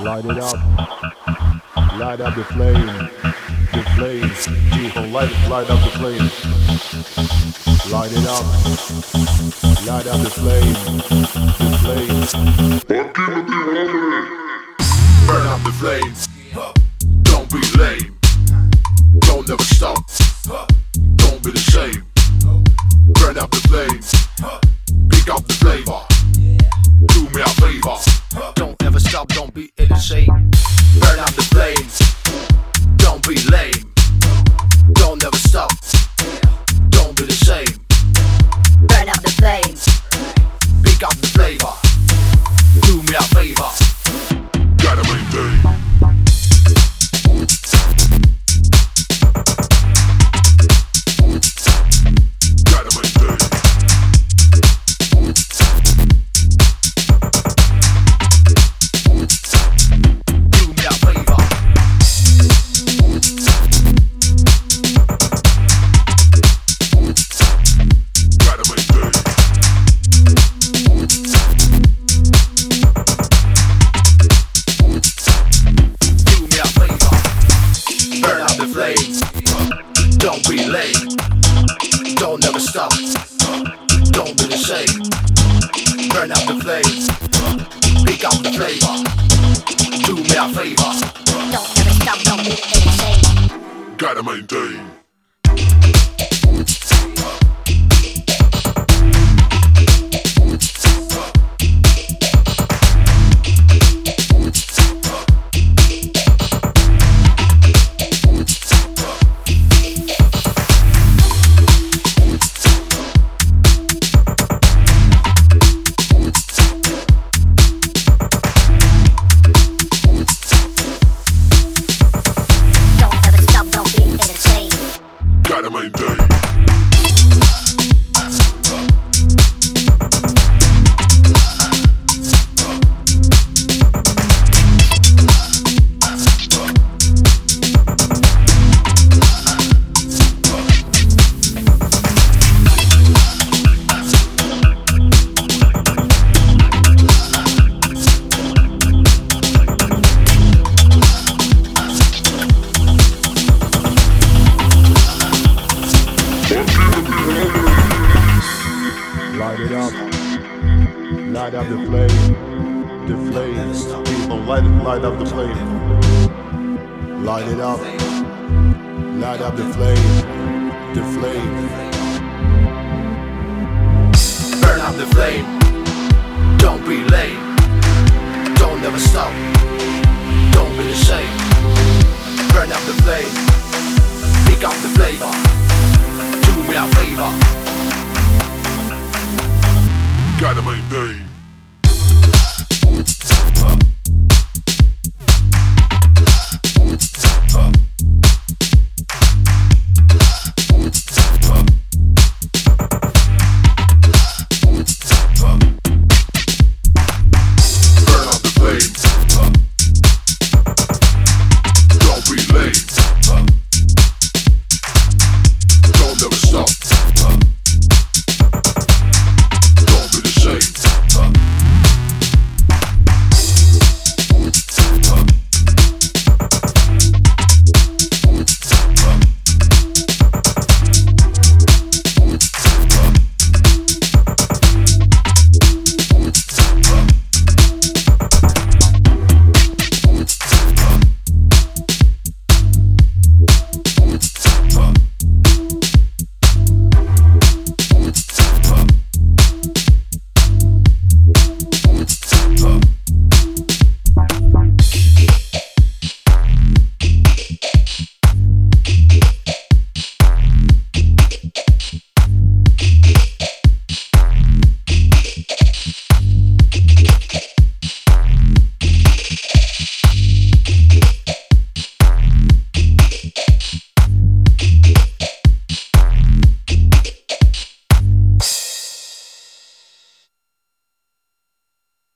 Light it up. Light up the flame. The flame. People, light up the flame. Light it up. Light up the flame. The flame. Burn up the flames. Don't be lame. Don't never stop. Don't be ashamed. Burn up the flames. Pick up the flavor. Do me a favor. Don't ever stop. Don't be ashamed. Burn up the flames. Don't be lame. Don't never stop. Don't be ashamed. Burn up the flames. Pick up the flavor. Do me a favor. Gotta maintain. Gotta maintain. Do me a favor. Gotta maintain. Do me a favor. Burn out the flames. Don't be lame. Don't never stop. Don't be ashamed. Burn out the flames. Pick up the flavor. Do me a favor. Don't ever stop, don't be ashamed. Gotta maintain. Don't ever stop, don't be ashamed. Gotta maintain. Light it up. Light up the flame. The flame. People, light up the flame. Light it up. Light up the flame. The flame. Burn up the flame. Don't be lame. Don't never stop. Don't be ashamed. Burn up the flame. Pick up the flavor. Do me a favor. Gotta maintain.